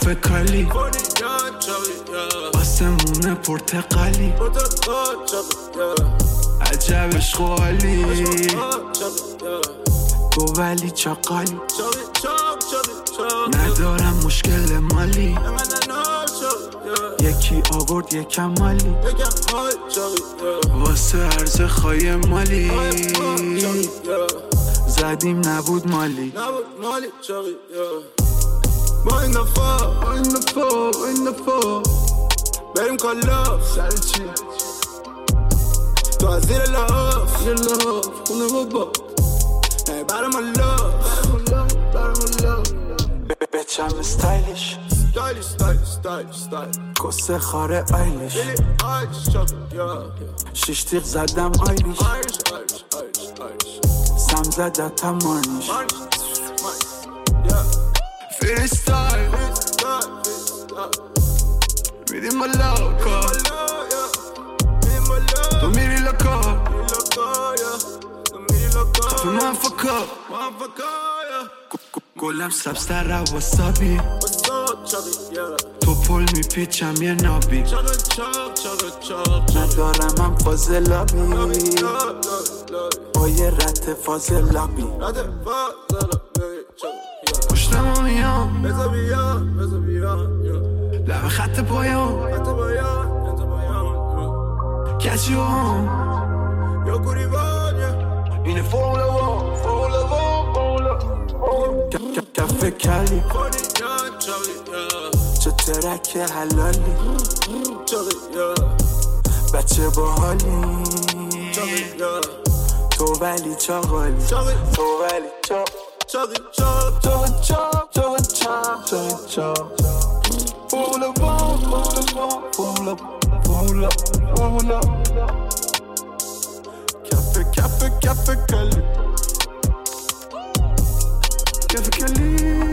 کف کالی آسمون پرتقالی عجب عشق و حالی گو ولی چاقالی ندارم مشکل مالی یکی آورد یکم مالی واسه عرض خواهی مالی زدیم نبود مالی ما این دفعه بریم کالا سر چی تو از زیر لاف خونه بابا نه برم لاف بچم استایلش کسه خاره آیلش شیش تیغ زدم آیلیش سم زدتم مارنیش فریستایل میدیم بالا تو میری لکا خفه من فکا گلم سبزتر رو واسابی تو پل میپیچم یه نابی ندارم هم فاضلابی با یه رت فاضلابی پشتم رو میام لب خط پایام کچی هم اینه فرمولا وان کف کلی چه ترک حلالی بچه با حالی تو ولی چاقالی کف کلی